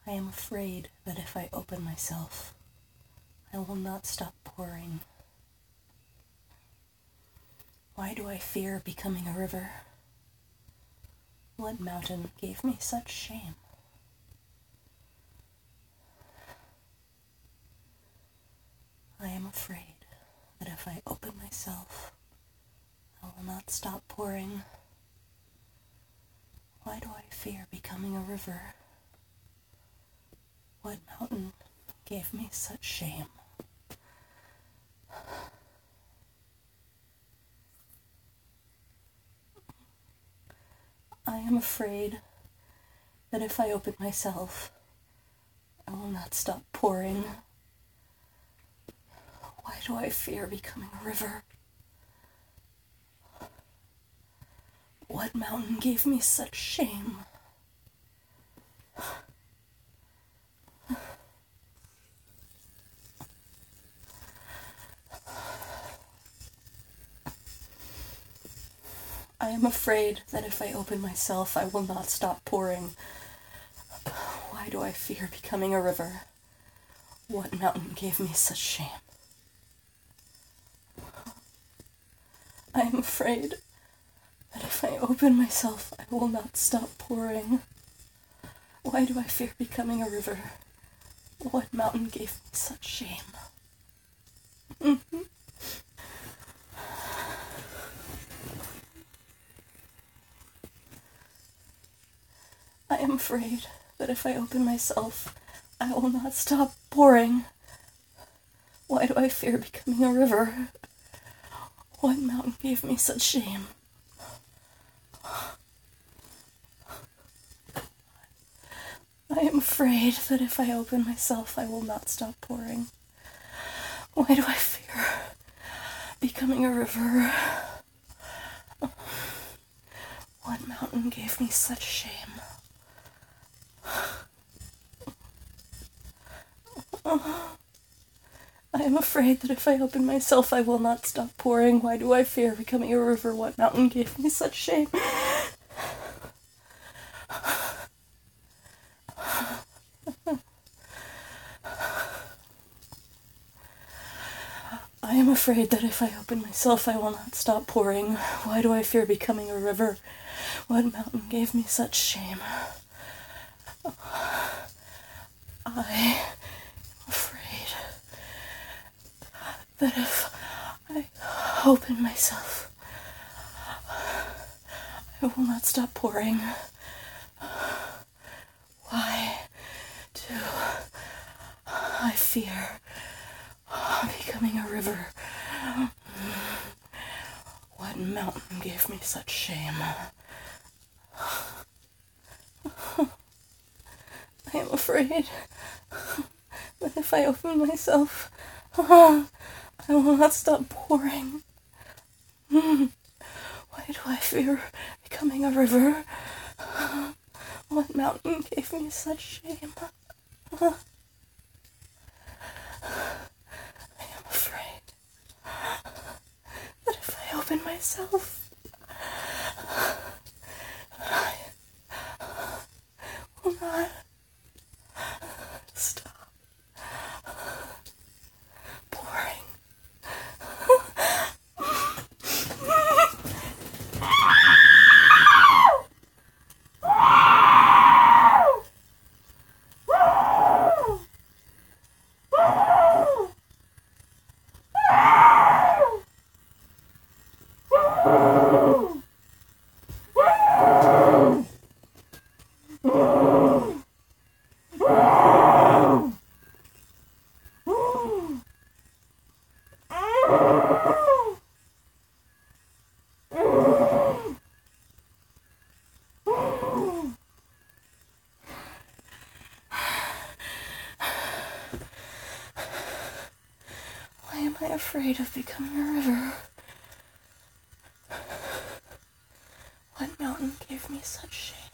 I am afraid that if I open myself, I will not stop pouring. Why do I fear becoming a river? What mountain gave me such shame? I am afraid that if I open myself, I will not stop pouring. Why do I fear becoming a river? What mountain gave me such shame? I am afraid that if I open myself, I will not stop pouring. Why do I fear becoming a river? What mountain gave me such shame? I am afraid that if I open myself, I will not stop pouring. Why do I fear becoming a river? What mountain gave me such shame? I am afraid that if I open myself, I will not stop pouring. Why do I fear becoming a river? What mountain gave me such shame? I am afraid that if I open myself, I will not stop pouring. Why do I fear becoming a river? What mountain gave me such shame? I am afraid that if I open myself, I will not stop pouring. Why do I fear becoming a river? What mountain gave me such shame? I am afraid that if I open myself, I will not stop pouring. Why do I fear becoming a river? What mountain gave me such shame? I am afraid that if I open myself, I will not stop pouring. Why do I fear becoming a river? What mountain gave me such shame? I am afraid that if I open myself, I will not stop pouring. Why do I fear becoming a river? What mountain gave me such shame? I am afraid that if I open myself, I will not stop pouring. Why do I fear becoming a river? What mountain gave me such shame? I am afraid that if I open myself, I will not stop pouring. Why am I afraid of becoming a river? What mountain gave me such shame?